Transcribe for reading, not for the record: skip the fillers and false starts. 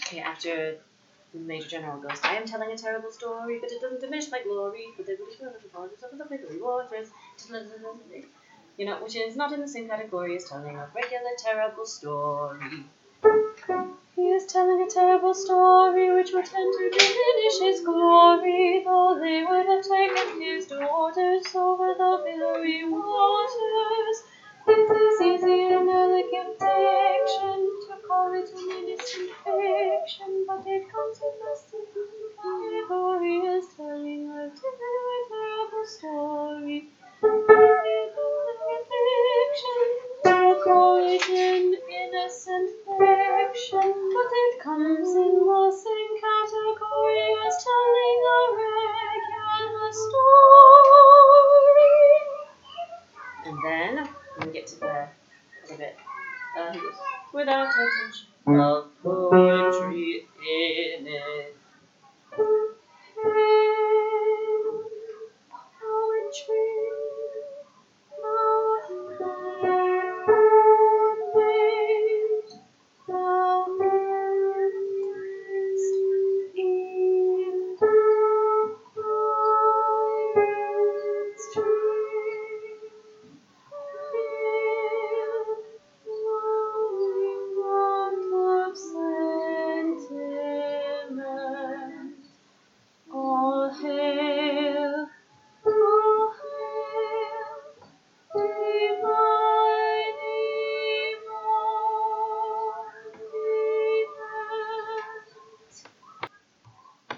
Okay, after the Major General goes, I am telling a terrible story, but it doesn't diminish my glory. But they will feel the borders of the Wiggly Waters. You know, which is not in the same category as telling a regular terrible story. He is telling a terrible story, which would tend to diminish his glory, though they would have taken his daughters over the billowy waters. It is easy and elegant diction to call it an innocent fiction, but it comes in the same category as telling a terrible story. To call it an innocent fiction, but it comes in the same category as telling a regular story. And then when we get to the other bit, he goes, without attention of poor